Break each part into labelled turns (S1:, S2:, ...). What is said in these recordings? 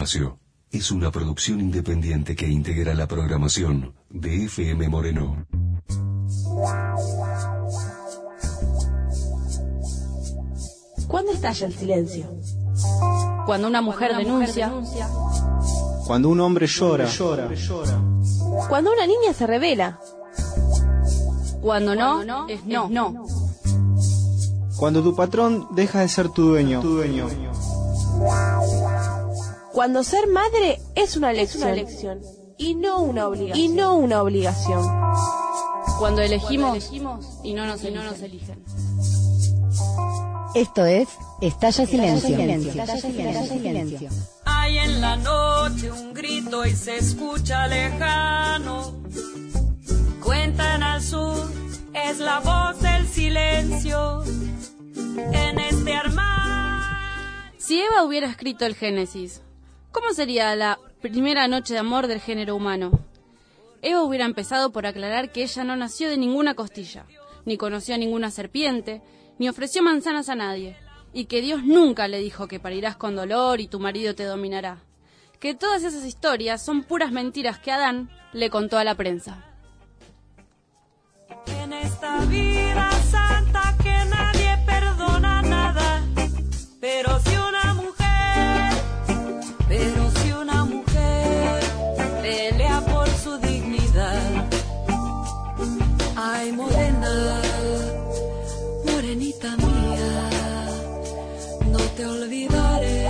S1: Espacio es una producción independiente que integra la programación de FM Moreno.
S2: ¿Cuándo estalla el silencio?
S3: Cuando una mujer denuncia.
S4: Cuando un hombre llora.
S2: Cuando una niña se revela.
S3: Cuando no, es no.
S4: Cuando tu patrón deja de ser tu dueño.
S2: Cuando ser madre es una elección y no una obligación.
S3: Cuando elegimos y no nos eligen.
S5: Esto es Estalla Silencio.
S6: Hay en la noche un grito y se escucha lejano. Cuentan al sur, es la voz del silencio. En este armario.
S3: Si Eva hubiera escrito el Génesis, ¿cómo sería la primera noche de amor del género humano? Eva hubiera empezado por aclarar que ella no nació de ninguna costilla, ni conoció a ninguna serpiente, ni ofreció manzanas a nadie, y que Dios nunca le dijo que parirás con dolor y tu marido te dominará. Que todas esas historias son puras mentiras que Adán le contó a la prensa.
S6: En esta vida santa que nadie perdona nada, pero si una mujer pelea por su dignidad. Ay, morena, morenita mía, no te olvidaré.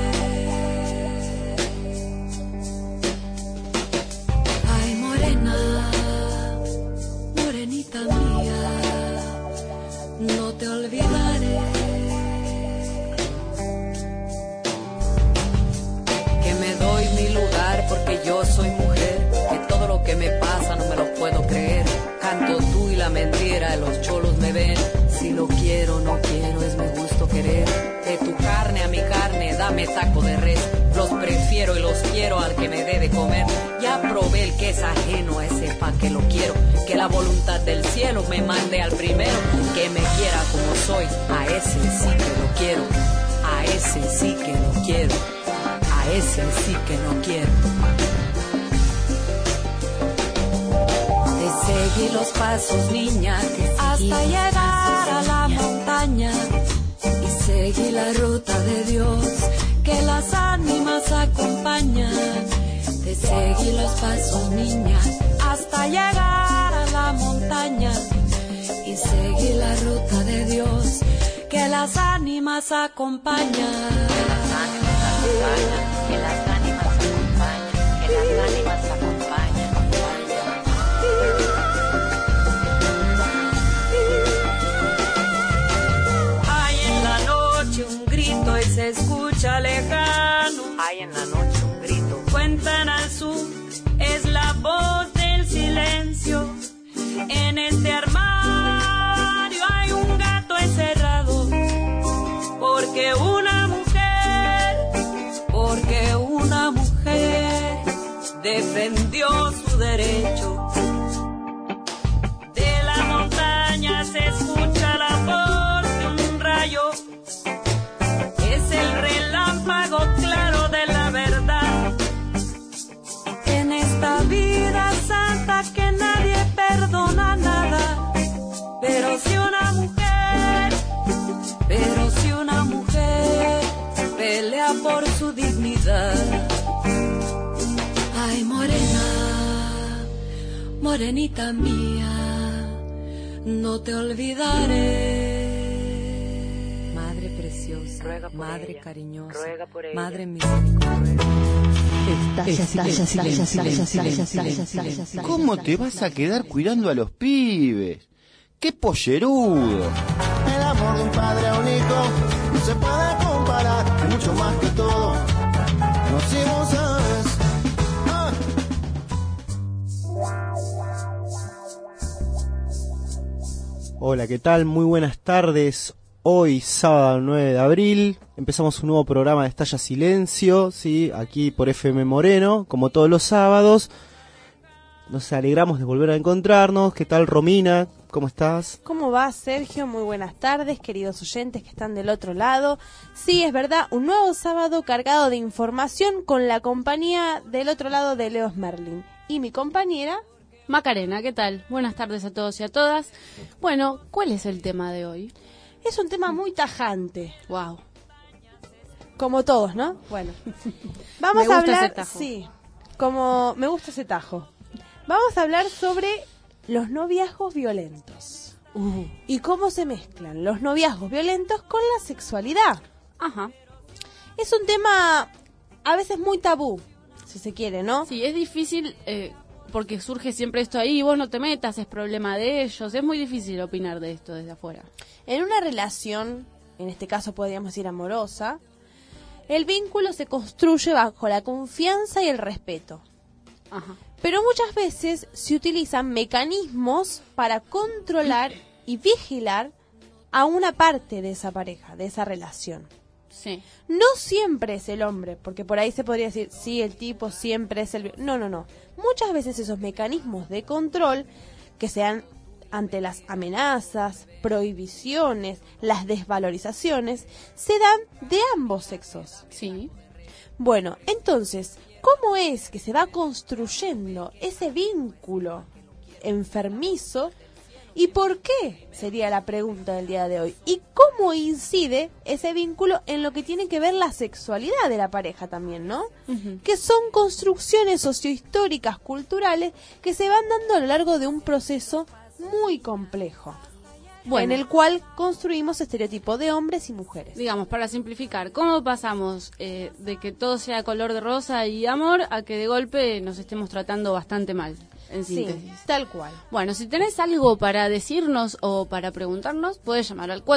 S6: Ay, morena, morenita mía, no te olvidaré. Que me doy mi lugar porque yo soy mujer, que todo lo que me pasa no me lo puedo creer. Canto tú y la mentira, los cholos me ven. Si lo quiero, no quiero, es mi gusto querer. De tu carne a mi carne, dame taco de res. Los prefiero y los quiero al que me debe comer. Ya probé el que es ajeno, a ese pa' que lo quiero. Que la voluntad del cielo me mande al primero. Que me quiera como soy, a ese sí que lo quiero. A ese sí que lo quiero. A ese sí que no quiero. Te seguí los pasos, niña, hasta llegar a la montaña. Y seguí la ruta de Dios, que las ánimas acompañan. Te seguí los pasos, niña, hasta llegar a la montaña. Y seguí la ruta de Dios, que las ánimas acompañan. Que las ánimas acompañan, que las ánimas acompañan, que las ánimas acompañan. Hay en la noche un grito y se escucha lejano. Hay en la noche un grito. Cuentan al sur, es la voz del silencio. En este armario hay un gato encerrado. Porque una mujer defendió su derecho. De la montaña se escucha la voz de un rayo. Es el relámpago claro de la verdad. En esta vida santa que nadie perdona nada. Pero si una mujer pelea por su dignidad. Ay, morena, morenita mía, no te olvidaré. Madre preciosa, madre ella, cariñosa, madre misericordia.
S7: ¿Cómo te vas a quedar cuidando a los pibes? ¡Qué pollerudo!
S8: El amor de un padre a un hijo no se puede comparar, es mucho más que todo. No, si vos sabes.
S4: Hola, ¿qué tal? Muy buenas tardes. Hoy, sábado 9 de abril, empezamos un nuevo programa de Estalla Silencio, ¿sí? Aquí por FM Moreno, como todos los sábados. Nos alegramos de volver a encontrarnos. ¿Qué tal, Romina? ¿cómo estás?
S2: ¿Cómo va, Sergio? Muy buenas tardes, queridos oyentes que están del otro lado. Sí, es verdad, un nuevo sábado cargado de información con la compañía del otro lado de Leo Merlin. Y mi compañera...
S3: Macarena, ¿qué tal? Buenas tardes a todos y a todas. Bueno, ¿cuál es el tema de hoy?
S2: Es un tema muy tajante.
S3: Wow.
S2: Como todos, ¿no? Bueno. Vamos a hablar... Sí, como me gusta ese tajo. Vamos a hablar sobre los noviazgos violentos. Y cómo se mezclan los noviazgos violentos con la sexualidad.
S3: Ajá.
S2: Es un tema a veces muy tabú, si se quiere, ¿no?
S3: Sí, es difícil porque surge siempre esto ahí, vos no te metas, es problema de ellos. Es muy difícil opinar de esto desde afuera.
S2: En una relación, en este caso podríamos decir amorosa, el vínculo se construye bajo la confianza y el respeto.
S3: Ajá.
S2: Pero muchas veces se utilizan mecanismos para controlar y vigilar a una parte de esa pareja, de esa relación.
S3: Sí.
S2: No siempre es el hombre, porque por ahí se podría decir, sí, el tipo siempre es el... No. Muchas veces esos mecanismos de control, que sean ante las amenazas, prohibiciones, las desvalorizaciones, se dan de ambos sexos.
S3: Sí.
S2: Bueno, entonces, ¿cómo es que se va construyendo ese vínculo enfermizo? ¿Y por qué? Sería la pregunta del día de hoy. ¿Y cómo incide ese vínculo en lo que tiene que ver la sexualidad de la pareja también, ¿no?
S3: Uh-huh.
S2: Que son construcciones sociohistóricas, culturales, que se van dando a lo largo de un proceso muy complejo.
S3: Bueno,
S2: en el cual construimos estereotipos de hombres y mujeres.
S3: Digamos, para simplificar, ¿cómo pasamos de que todo sea color de rosa y amor a que de golpe nos estemos tratando bastante mal? En síntesis.
S2: Sí, tal cual.
S3: Bueno, si tenés algo para decirnos o para preguntarnos, podés llamar al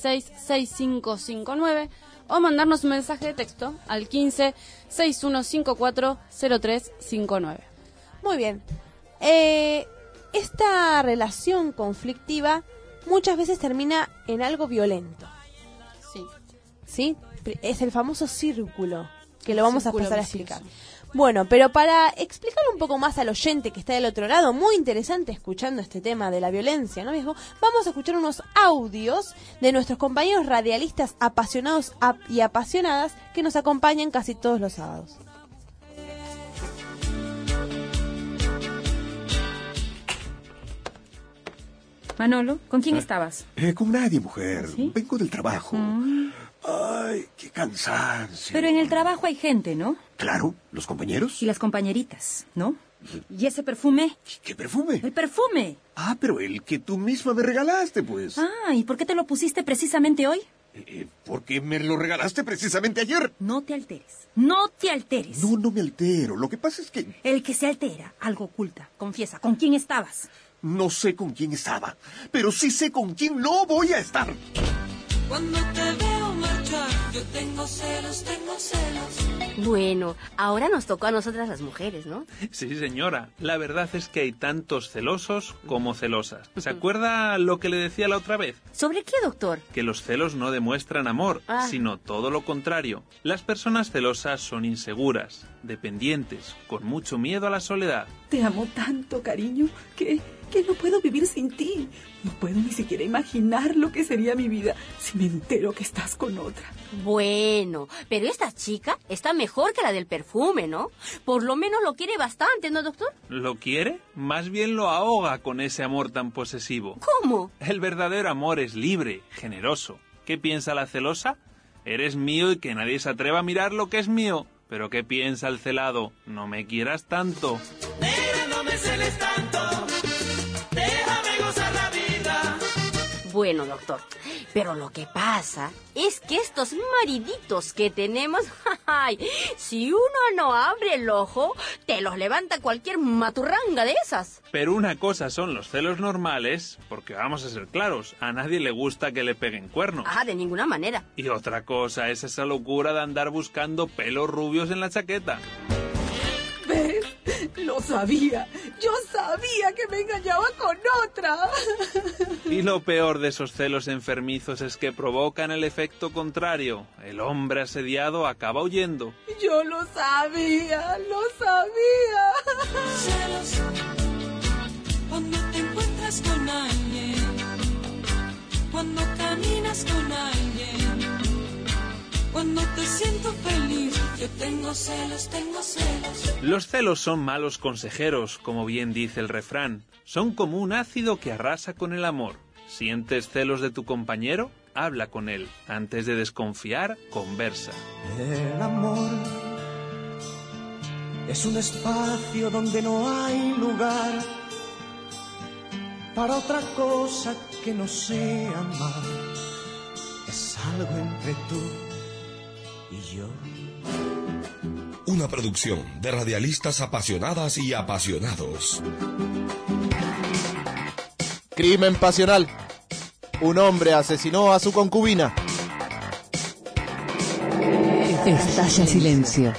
S3: 466-6559 o mandarnos un mensaje de texto al 15-6154-0359.
S2: Muy bien. Esta relación conflictiva muchas veces termina en algo violento.
S3: Sí.
S2: ¿Sí? Es el famoso círculo, que lo vamos a pasar a explicar. Bueno, pero para explicar un poco más al oyente que está del otro lado, muy interesante escuchando este tema de la violencia, ¿no mismo? Vamos a escuchar unos audios de nuestros compañeros radialistas apasionados y apasionadas que nos acompañan casi todos los sábados.
S9: Manolo, ¿con quién estabas?
S10: Con nadie, mujer.
S9: ¿Sí?
S10: Vengo del trabajo. Ay, qué cansancio.
S9: Pero en el trabajo hay gente, ¿no?
S10: Claro, los compañeros.
S9: Y las compañeritas, ¿no? ¿Y ese perfume?
S10: ¿Qué perfume?
S9: ¡El perfume!
S10: Ah, pero el que tú misma me regalaste, pues.
S9: Ah, ¿y por qué te lo pusiste precisamente hoy?
S10: Porque me lo regalaste precisamente ayer.
S9: No te alteres. No te alteres.
S10: No me altero. Lo que pasa es que...
S9: El que se altera, algo oculta. Confiesa, ¿con quién estabas?
S10: No sé con quién estaba, pero sí sé con quién no voy a estar.
S6: Cuando te veo marchar, yo tengo celos, tengo celos.
S11: Bueno, ahora nos tocó a nosotras las mujeres, ¿no?
S12: Sí, señora. La verdad es que hay tantos celosos como celosas. ¿Se acuerda lo que le decía la otra vez?
S11: ¿Sobre qué, doctor?
S12: Que los celos no demuestran amor, sino todo lo contrario. Las personas celosas son inseguras, dependientes, con mucho miedo a la soledad.
S13: Te amo tanto, cariño, que no puedo vivir sin ti. No puedo ni siquiera imaginar lo que sería mi vida si me entero que estás con otra.
S11: Bueno, pero esta chica está mejor que la del perfume, ¿no? Por lo menos lo quiere bastante, ¿no, doctor?
S12: ¿Lo quiere? Más bien lo ahoga con ese amor tan posesivo.
S11: ¿Cómo?
S12: El verdadero amor es libre, generoso. ¿Qué piensa la celosa? Eres mío y que nadie se atreva a mirar lo que es mío. ¿Pero qué piensa el celado? No me quieras tanto.
S6: Negra, no me celes tanto. Déjame gozar la vida.
S11: Bueno, doctor, pero lo que pasa es que estos mariditos que tenemos, ay, si uno no abre el ojo, te los levanta cualquier maturranga de esas.
S12: Pero una cosa son los celos normales, porque vamos a ser claros, a nadie le gusta que le peguen cuernos.
S11: Ah, de ninguna manera.
S12: Y otra cosa es esa locura de andar buscando pelos rubios en la chaqueta.
S13: ¿Ves? Lo sabía. Yo sabía que me engañaba con otra.
S12: Y lo peor de esos celos enfermizos es que provocan el efecto contrario. El hombre asediado acaba huyendo.
S13: Yo lo sabía, lo sabía.
S6: Celos, cuando te encuentras
S14: bailas con alguien, cuando caminas con alguien, cuando te siento feliz, yo tengo celos, tengo celos.
S12: Los celos son malos consejeros, como bien dice el refrán. Son como un ácido que arrasa con el amor. ¿Sientes celos de tu compañero? Habla con él. Antes de desconfiar, conversa.
S8: El amor es un espacio donde no hay lugar para otra cosa que no sea amar. Es algo entre tú y yo.
S15: Una producción de radialistas apasionadas y apasionados.
S16: Crimen pasional. Un hombre asesinó a su concubina.
S5: Estalla silencio.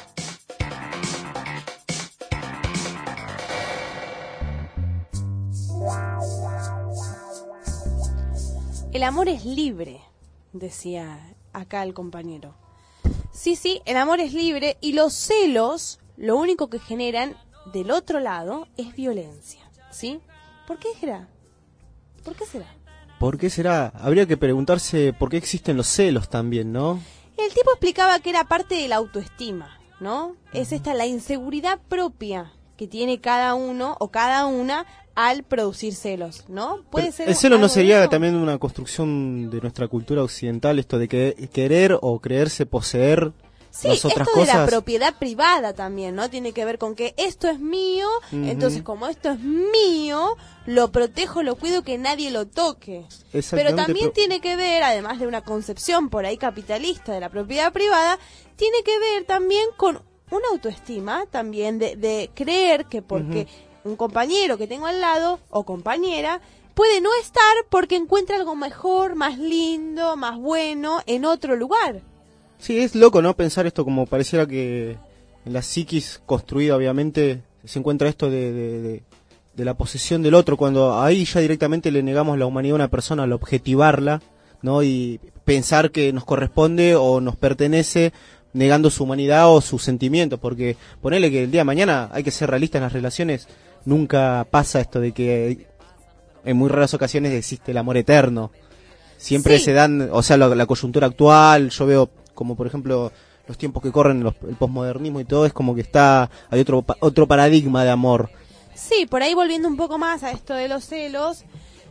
S2: El amor es libre, decía acá el compañero. Sí, el amor es libre y los celos lo único que generan del otro lado es violencia, ¿sí? ¿Por qué será? ¿Por qué será?
S4: ¿Por qué será? Habría que preguntarse por qué existen los celos también, ¿no?
S2: El tipo explicaba que era parte de la autoestima, ¿no? Es esta la inseguridad propia que tiene cada uno o cada una al producir celos, ¿no? Puede ser.
S4: ¿El celo no sería también una construcción de nuestra cultura occidental, esto de querer o creerse poseer las otras
S2: esto
S4: cosas?
S2: De la propiedad privada también, ¿no? Tiene que ver con que esto es mío, entonces como esto es mío, lo protejo, lo cuido, que nadie lo toque. Pero también tiene que ver, además de una concepción por ahí capitalista de la propiedad privada, tiene que ver también con una autoestima también de creer que porque un compañero que tengo al lado o compañera puede no estar porque encuentra algo mejor, más lindo, más bueno en otro lugar.
S4: Sí, es loco, ¿no? Pensar esto como pareciera que en la psiquis construida, obviamente, se encuentra esto de la posesión del otro, cuando ahí ya directamente le negamos la humanidad a una persona al objetivarla, ¿no? Y pensar que nos corresponde o nos pertenece negando su humanidad o sus sentimientos, porque ponele que el día de mañana hay que ser realista en las relaciones, nunca pasa esto de que en muy raras ocasiones existe el amor eterno. Siempre se dan, o sea, la coyuntura actual, yo veo como por ejemplo los tiempos que corren, el posmodernismo y todo, es como que hay otro paradigma de amor.
S2: Sí, por ahí volviendo un poco más a esto de los celos,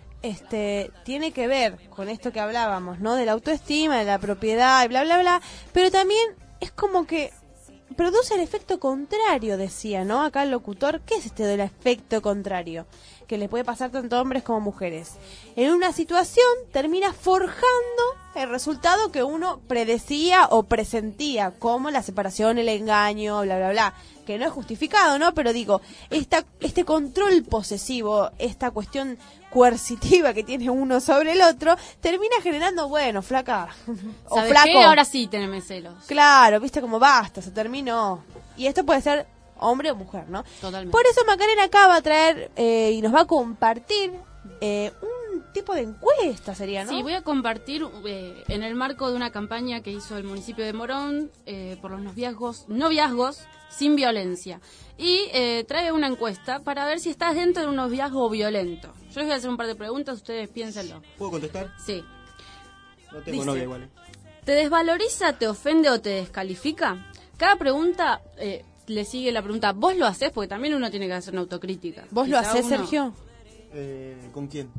S2: tiene que ver con esto que hablábamos, ¿no? De la autoestima, de la propiedad y bla, bla, bla, pero también es como que produce el efecto contrario, decía, ¿no? Acá el locutor, ¿qué es esto del efecto contrario? Que le puede pasar tanto a hombres como mujeres. En una situación termina forjando el resultado que uno predecía o presentía, como la separación, el engaño, bla, bla, bla, que no es justificado, ¿no? Pero digo, este control posesivo, esta cuestión coercitiva que tiene uno sobre el otro, termina generando, bueno, flaca, o
S3: ¿sabes
S2: flaco.
S3: qué? Ahora sí teneme celos.
S2: Claro, viste como basta, se terminó. Y esto puede ser hombre o mujer, ¿no?
S3: Totalmente.
S2: Por eso Macarena acá va a traer y nos va a compartir un tipo de encuesta, sería, ¿no?
S3: Sí, voy a compartir en el marco de una campaña que hizo el municipio de Morón por los noviazgos sin violencia. Y trae una encuesta para ver si estás dentro de un noviazgo violento. Yo les voy a hacer un par de preguntas, ustedes piénsenlo.
S4: ¿Puedo contestar?
S3: Sí.
S4: No tengo novia igual.
S3: ¿Te desvaloriza, te ofende o te descalifica? Cada pregunta le sigue la pregunta, ¿vos lo hacés? Porque también uno tiene que hacer una autocrítica.
S2: ¿Vos lo hacés, Sergio?
S4: ¿Con quién?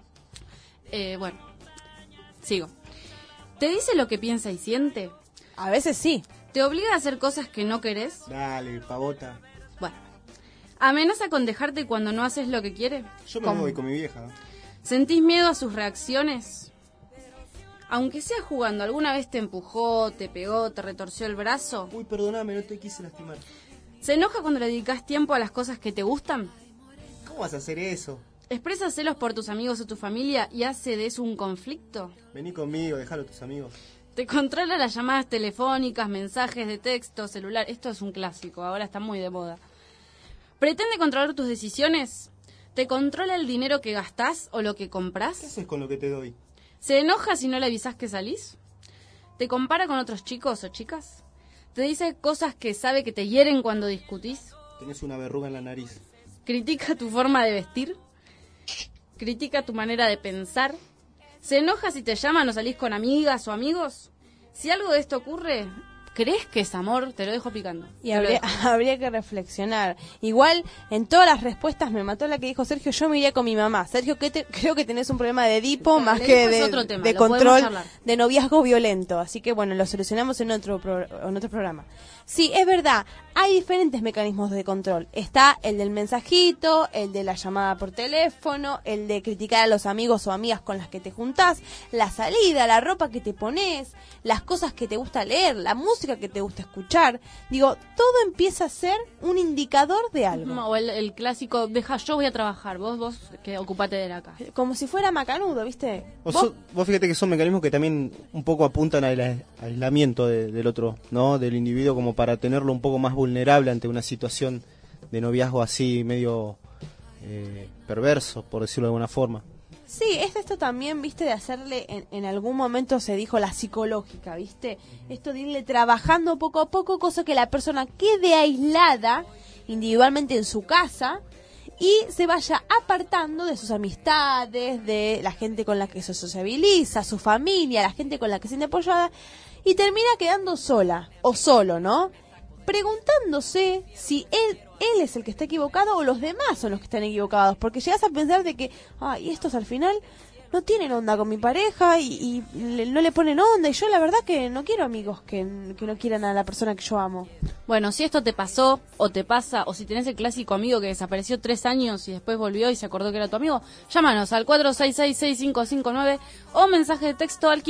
S3: Bueno, sigo. ¿Te dice lo que piensa y siente?
S2: A veces sí.
S3: ¿Te obliga a hacer cosas que no querés?
S4: Dale, pavota.
S3: Bueno. ¿Amenaza con dejarte cuando no haces lo que quiere?
S4: Yo me voy con mi vieja.
S3: ¿Sentís miedo a sus reacciones? Aunque sea jugando, ¿alguna vez te empujó, te pegó, te retorció el brazo?
S4: Uy, perdóname, no te quise lastimar.
S3: ¿Se enoja cuando le dedicas tiempo a las cosas que te gustan?
S4: ¿Cómo vas a hacer eso?
S3: ¿Expresa celos por tus amigos o tu familia y hace de eso un conflicto?
S4: Vení conmigo, déjalo a tus amigos.
S3: ¿Te controla las llamadas telefónicas, mensajes de texto, celular? Esto es un clásico, ahora está muy de moda. ¿Pretende controlar tus decisiones? ¿Te controla el dinero que gastás o lo que comprás?
S4: ¿Qué haces con lo que te doy?
S3: ¿Se enoja si no le avisás que salís? ¿Te compara con otros chicos o chicas? ¿Te dice cosas que sabe que te hieren cuando discutís?
S4: Tenés una verruga en la nariz.
S3: ¿Critica tu forma de vestir? critica tu manera de pensar, se enoja si te llaman o salís con amigas o amigos. Si algo de esto ocurre, ¿crees que es amor? Te lo dejo picando.
S2: Y habría que reflexionar. Igual, en todas las respuestas me mató la que dijo Sergio, yo me iría con mi mamá. Sergio, creo que tenés un problema de Edipo más que de control, de noviazgo violento. Así que bueno, lo solucionamos en otro programa. Sí, es verdad, hay diferentes mecanismos de control. Está el del mensajito, el de la llamada por teléfono, el de criticar a los amigos o amigas con las que te juntás, la salida, la ropa que te pones, las cosas que te gusta leer, la música que te gusta escuchar. Digo, todo empieza a ser un indicador de algo.
S3: O el clásico, yo voy a trabajar, vos que ocupate de la casa.
S2: Como si fuera macanudo, ¿viste?
S4: Vos fíjate que son mecanismos que también un poco apuntan al aislamiento del otro, ¿no? Del individuo, como para tenerlo un poco más vulnerable ante una situación de noviazgo así medio perverso, por decirlo de alguna forma.
S2: Sí, es esto también, viste, de hacerle, en algún momento se dijo la psicológica, viste, esto de irle trabajando poco a poco, cosa que la persona quede aislada individualmente en su casa y se vaya apartando de sus amistades, de la gente con la que se sociabiliza, su familia, la gente con la que se siente apoyada, y termina quedando sola o solo, ¿no? Preguntándose si él es el que está equivocado o los demás son los que están equivocados, porque llegas a pensar de que, estos al final no tienen onda con mi pareja y no le ponen onda, y yo la verdad que no quiero amigos que no quieran a la persona que yo amo.
S3: Bueno, si esto te pasó o te pasa, o si tenés el clásico amigo que desapareció 3 años y después volvió y se acordó que era tu amigo, llámanos al 466-6559 o mensaje de texto al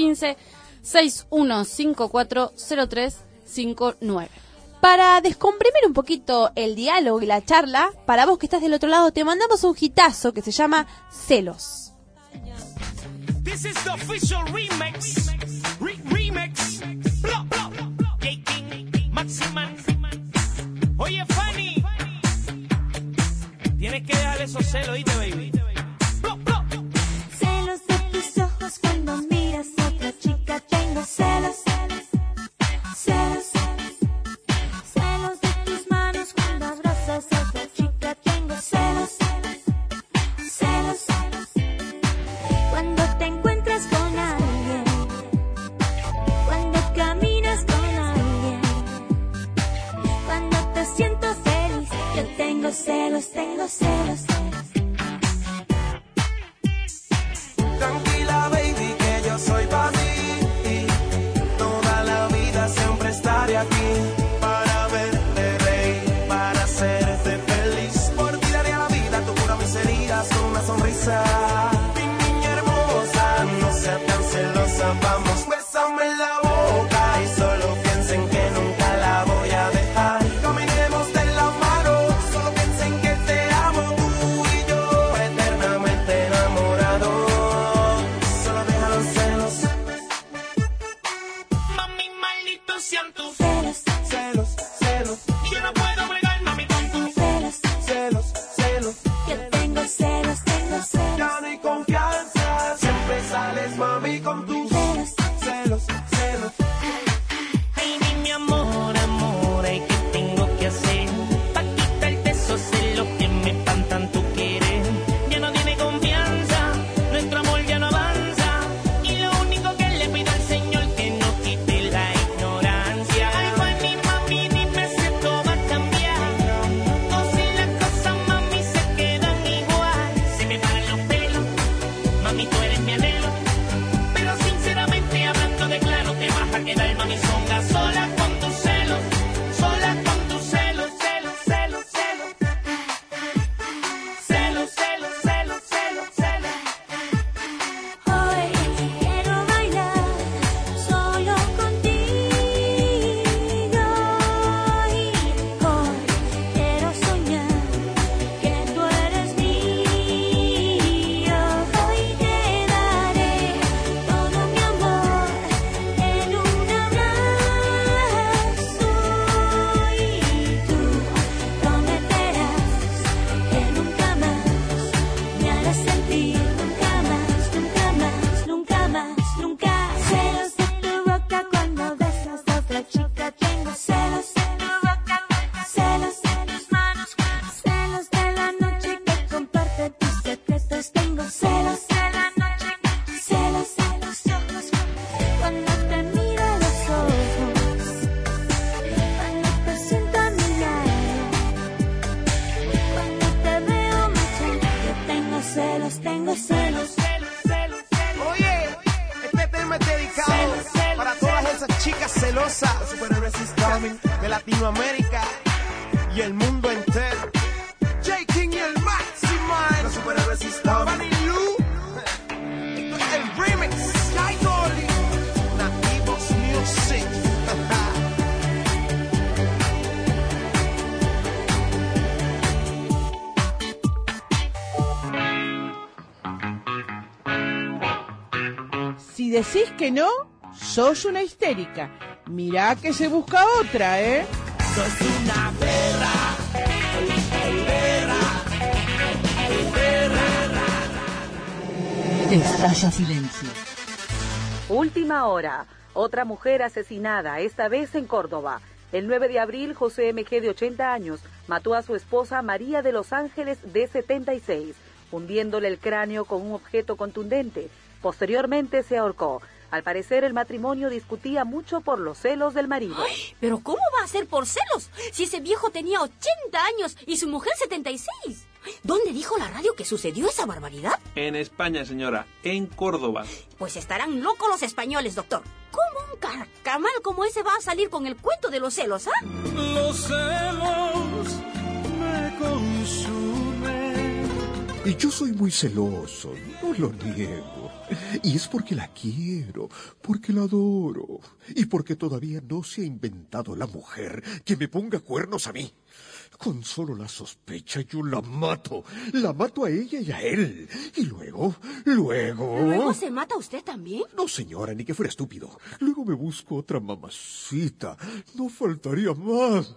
S3: 15-6154-0359.
S2: Para descomprimir un poquito el diálogo y la charla, para vos que estás del otro lado, te mandamos un hitazo que se llama Celos.
S17: This is the official remix. Remix. Blah, blah. King, Maximan. Oye, Fanny. Tienes que dejar esos celos, ¿oíste, baby? Blah, blah.
S14: Celos de tus ojos cuando miras a otra chica. Tengo celos. Celos. Celos de tus manos cuando abrazas a otra chica. Tengo celos. Celos. Cuando te encuentras con alguien, cuando caminas con alguien, cuando te siento feliz, yo tengo celos, tengo celos.
S17: Tranquila, baby, que yo soy para ti. Toda la vida siempre estaré aquí para verte reír, para hacerte feliz. Por ti daría la vida, tú cura mis heridas con una sonrisa. Vamos, bésame la boca y solo piensen que nunca la voy a dejar. Caminemos de la mano, solo piensen que te amo. Tú Latinoamérica y el mundo entero. J. King y el Maximile, los superhéroes históricos. Fanny Lu, el remix. Sky Dolly, Nativos Music.
S18: Si decís que no, sos una histérica. Mirá que se busca otra, ¿eh?
S17: Sos una perra.
S5: Estalla silencio.
S19: Última hora. Otra mujer asesinada, esta vez en Córdoba. El 9 de abril, José M.G., de 80 años, mató a su esposa María de los Ángeles, de 76, hundiéndole el cráneo con un objeto contundente. Posteriormente se ahorcó. Al parecer, el matrimonio discutía mucho por los celos del marido.
S11: Ay, ¿pero cómo va a ser por celos? Si ese viejo tenía 80 años y su mujer 76. ¿Dónde dijo la radio que sucedió esa barbaridad?
S12: En España, señora, en Córdoba.
S11: Pues estarán locos los españoles, doctor. ¿Cómo un carcamal como ese va a salir con el cuento de los celos, ah?
S17: Los celos me consumen.
S10: Y yo soy muy celoso, no lo niego. Y es porque la quiero, porque la adoro, y porque todavía no se ha inventado la mujer que me ponga cuernos a mí. Con solo la sospecha yo la mato a ella y a él. Y luego...
S11: ¿Luego se mata usted también?
S10: No, señora, ni que fuera estúpido. Luego me busco otra mamacita. No faltaría más.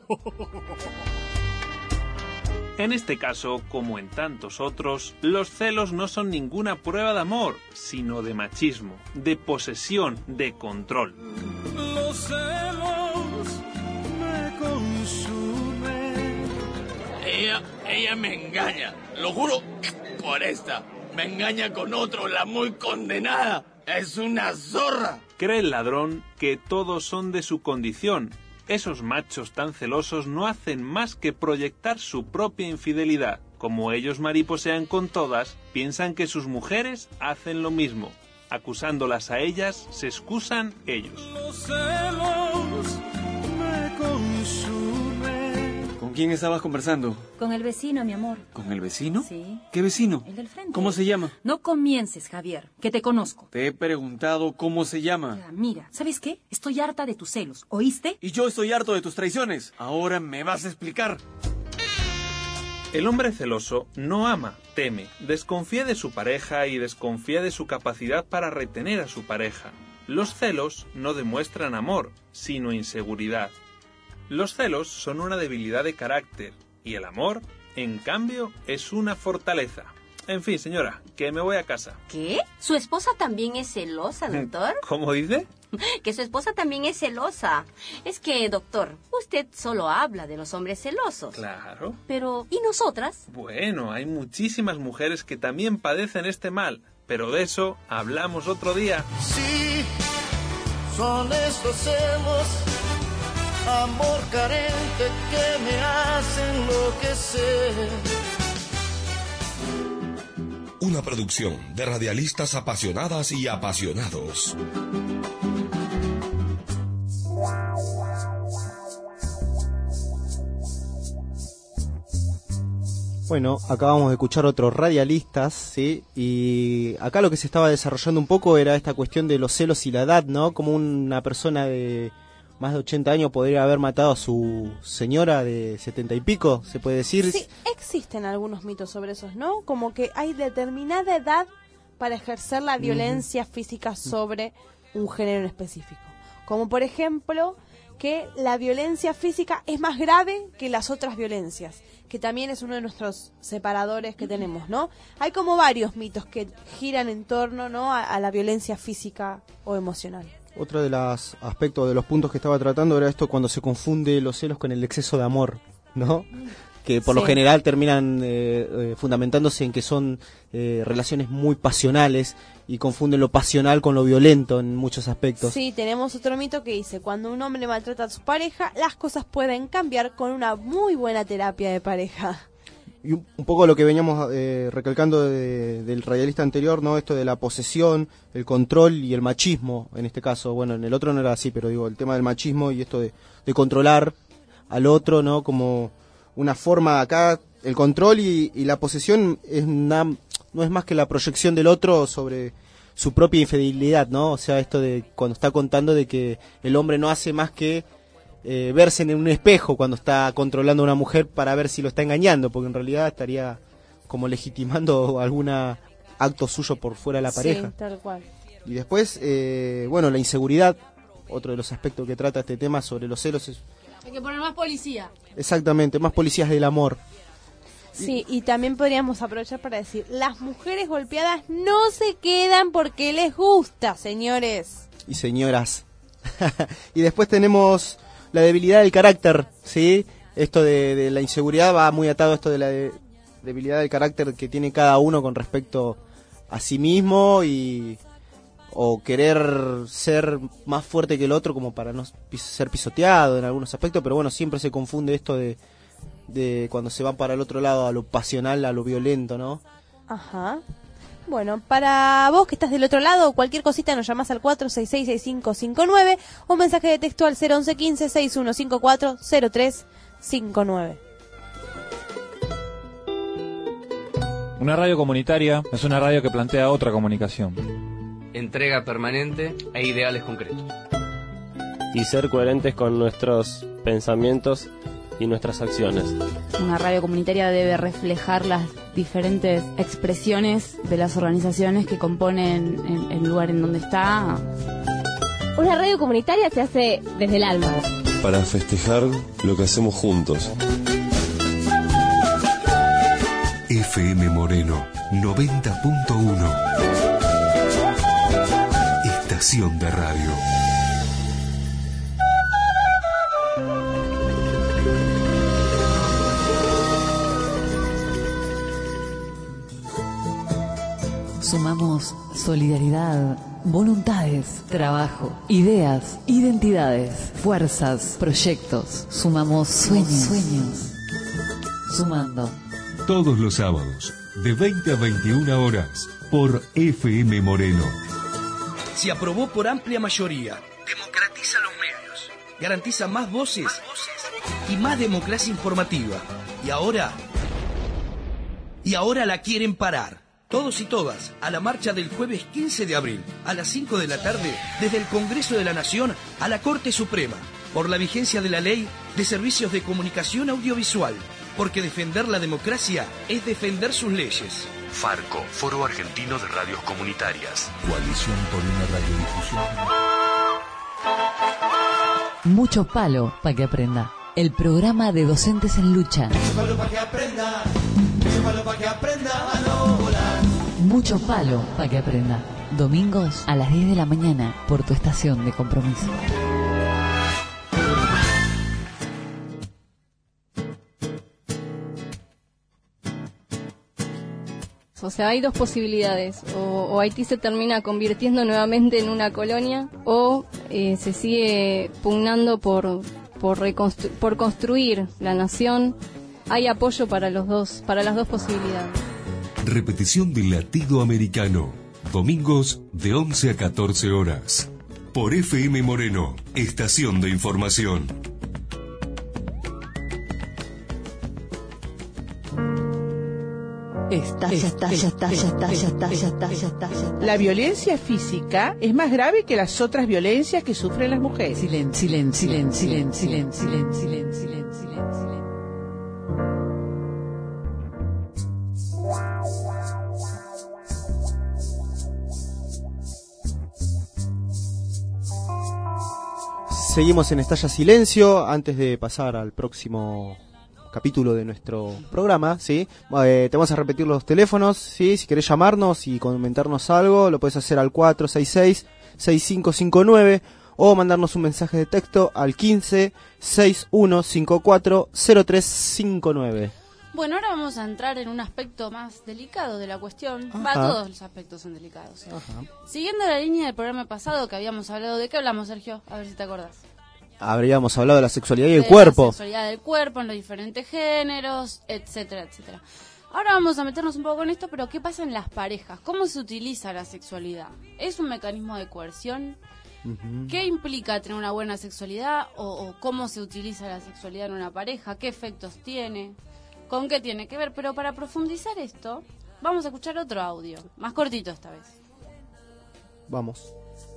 S12: En este caso, como en tantos otros, los celos no son ninguna prueba de amor, sino de machismo, de posesión, de control.
S17: Los celos me consumen.
S20: Ella me engaña, lo juro, por esta. Me engaña con otro, la muy condenada. Es una zorra.
S12: Cree el ladrón que todos son de su condición. Esos machos tan celosos no hacen más que proyectar su propia infidelidad. Como ellos mariposean con todas, piensan que sus mujeres hacen lo mismo. Acusándolas a ellas, se excusan ellos.
S17: Los celos me consumen.
S21: ¿Con quién estabas conversando?
S9: Con el vecino, mi amor.
S21: ¿Con el vecino?
S9: Sí.
S21: ¿Qué vecino?
S9: El del frente.
S21: ¿Cómo se llama?
S9: No comiences, Javier, que te conozco.
S21: Te he preguntado cómo se llama.
S9: Ya, mira, ¿sabes qué? Estoy harta de tus celos, ¿oíste?
S21: Y yo estoy harto de tus traiciones. Ahora me vas a explicar.
S12: El hombre celoso no ama, teme, desconfía de su pareja y desconfía de su capacidad para retener a su pareja. Los celos no demuestran amor, sino inseguridad. Los celos son una debilidad de carácter y el amor, en cambio, es una fortaleza. En fin, señora, que me voy a casa.
S11: ¿Qué? ¿Su esposa también es celosa, doctor?
S12: ¿Cómo dice?
S11: Que su esposa también es celosa. Es que, doctor, usted solo habla de los hombres celosos.
S12: Claro.
S11: Pero, ¿y nosotras?
S12: Bueno, hay muchísimas mujeres que también padecen este mal, pero de eso hablamos otro día.
S8: Sí, son estos celos, amor carente que me hacen enloquecer.
S15: Una producción de radialistas apasionadas y apasionados.
S4: Bueno, acabamos de escuchar otros radialistas, ¿sí? Y acá lo que se estaba desarrollando un poco era esta cuestión de los celos y la edad, ¿no? Como una persona de más de 80 años podría haber matado a su señora de 70 y pico, se puede decir.
S2: Sí, existen algunos mitos sobre esos, ¿no? Como que hay determinada edad para ejercer la violencia física sobre un género en específico. Como por ejemplo, que la violencia física es más grave que las otras violencias, que también es uno de nuestros separadores que tenemos, ¿no? Hay como varios mitos que giran en torno, ¿no?, a la violencia física o emocional.
S4: Otro de los aspectos, de los puntos que estaba tratando era esto cuando se confunde los celos con el exceso de amor, ¿no? Que por lo general terminan fundamentándose en que son relaciones muy pasionales y confunden lo pasional con lo violento en muchos aspectos.
S2: Sí, tenemos otro mito que dice, cuando un hombre maltrata a su pareja, las cosas pueden cambiar con una muy buena terapia de pareja.
S4: Y un poco lo que veníamos recalcando del radialista anterior, ¿no? Esto de la posesión, el control y el machismo, en este caso. Bueno, en el otro no era así, pero digo, el tema del machismo y esto de controlar al otro, ¿no? Como una forma acá, el control y la posesión no es más que la proyección del otro sobre su propia infidelidad, ¿no? O sea, esto de cuando está contando de que el hombre no hace más que verse en un espejo cuando está controlando a una mujer para ver si lo está engañando, porque en realidad estaría como legitimando algún acto suyo por fuera de la pareja.
S2: Sí, tal cual.
S4: Y después, bueno, la inseguridad, otro de los aspectos que trata este tema sobre los celos es...
S3: Hay que poner más policía.
S4: Exactamente, más policías del amor.
S2: Sí, y también podríamos aprovechar para decir, las mujeres golpeadas no se quedan porque les gusta, señores.
S4: Y señoras. Y después tenemos la debilidad del carácter, ¿sí? Esto de la inseguridad va muy atado a esto de la debilidad del carácter que tiene cada uno con respecto a sí mismo o querer ser más fuerte que el otro como para no ser pisoteado en algunos aspectos, pero bueno, siempre se confunde esto de cuando se va para el otro lado, a lo pasional, a lo violento, ¿no?
S2: Ajá. Bueno, para vos que estás del otro lado, cualquier cosita nos llamás al 466-6559 o mensaje de texto al 011-15-6154-0359.
S1: Una radio comunitaria es una radio que plantea otra comunicación.
S22: Entrega permanente e ideales concretos.
S23: Y ser coherentes con nuestros pensamientos y nuestras acciones.
S3: Una radio comunitaria debe reflejar las diferentes expresiones de las organizaciones que componen el lugar en donde está.
S24: Una radio comunitaria se hace desde el alma.
S25: Para festejar lo que hacemos juntos.
S15: FM Moreno 90.1. Estación de radio.
S5: Sumamos solidaridad, voluntades, trabajo, ideas, identidades, fuerzas, proyectos. Sumamos sueños. Sumando.
S15: Todos los sábados, de 20 a 21 horas, por FM Moreno.
S26: Se aprobó por amplia mayoría. Democratiza los medios. Garantiza más voces y más democracia informativa. Y ahora la quieren parar. Todos y todas, a la marcha del jueves 15 de abril, a las 5 de la tarde, desde el Congreso de la Nación a la Corte Suprema, por la vigencia de la Ley de Servicios de Comunicación Audiovisual, porque defender la democracia es defender sus leyes.
S15: Farco, Foro Argentino de Radios Comunitarias.
S10: Coalición por una radiodifusión.
S5: Mucho palo para que aprenda. El programa de docentes en lucha.
S17: Mucho palo para que aprenda. Mucho palo para que aprenda a no volar.
S5: Mucho palo para que aprenda. Domingos a las 10 de la mañana por tu estación de compromiso.
S24: O sea, hay dos posibilidades. O Haití se termina convirtiendo nuevamente en una colonia, o se sigue pugnando por construir la nación. Hay apoyo para las dos posibilidades.
S15: Repetición del Latido Americano. Domingos de 11 a 14 horas. Por FM Moreno, estación de información.
S18: La violencia física es más grave que las otras violencias que sufren las mujeres.
S5: Silencio.
S4: Seguimos en Estalla Silencio. Antes de pasar al próximo capítulo de nuestro programa, ¿sí? Te vamos a repetir los teléfonos, ¿sí? Si querés llamarnos y comentarnos algo, lo puedes hacer al 466-6559 o mandarnos un mensaje de texto al 15-6154-0359.
S3: Bueno, ahora vamos a entrar en un aspecto más delicado de la cuestión.
S4: Ajá.
S3: Todos los aspectos son delicados.
S4: Ajá.
S3: Siguiendo la línea del programa pasado que habíamos hablado, ¿de qué hablamos, Sergio? A ver si te acordás.
S4: Habríamos hablado de la sexualidad y el
S3: De
S4: cuerpo.
S3: La sexualidad del cuerpo, en los diferentes géneros, etcétera, etcétera. Ahora vamos a meternos un poco en esto, pero ¿qué pasa en las parejas? ¿Cómo se utiliza la sexualidad? ¿Es un mecanismo de coerción? ¿Qué implica tener una buena sexualidad o cómo se utiliza la sexualidad en una pareja? ¿Qué efectos tiene? ¿Con qué tiene que ver? Pero para profundizar esto, vamos a escuchar otro audio, más cortito esta vez.
S4: Vamos.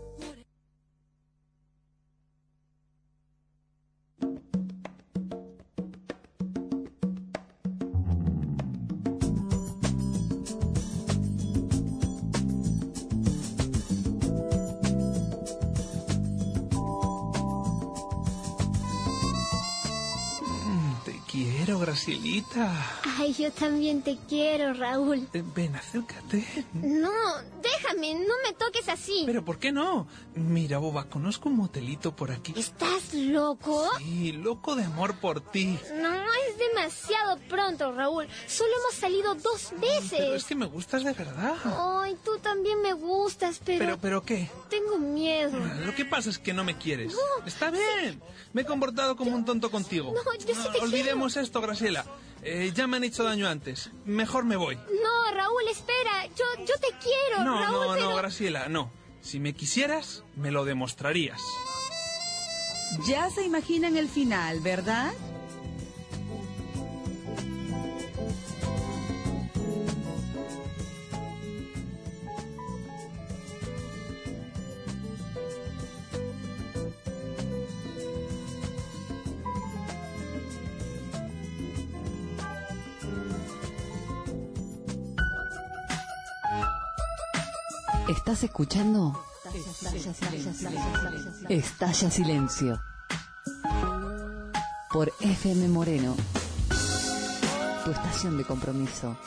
S12: Quiero, Gracielita.
S6: Ay, yo también te quiero, Raúl.
S12: Ven, acércate.
S6: No, déjame, no me toques así.
S12: ¿Pero por qué no? Mira, boba, conozco un motelito por aquí.
S6: ¿Estás loco?
S12: Sí, loco de amor por ti.
S6: No, es demasiado pronto, Raúl. Solo hemos salido 2 veces.
S12: Pero es que me gustas de verdad.
S6: Ay, tú también me gustas, pero...
S12: ¿Pero qué?
S6: Tengo miedo.
S12: Lo que pasa es que no me quieres.
S6: No.
S12: Está bien. Me he comportado como un tonto contigo.
S6: No, yo sí te
S12: Olvidemos esto, Graciela. Ya me han hecho daño antes. Mejor me voy.
S6: No, Raúl, espera. Yo te quiero,
S12: No,
S6: Raúl,
S12: no, Graciela, no. Si me quisieras, me lo demostrarías.
S7: Ya se imaginan el final, ¿verdad?
S5: ¿Estás escuchando? Estalla Silencio. Por FM Moreno. Tu estación de compromiso.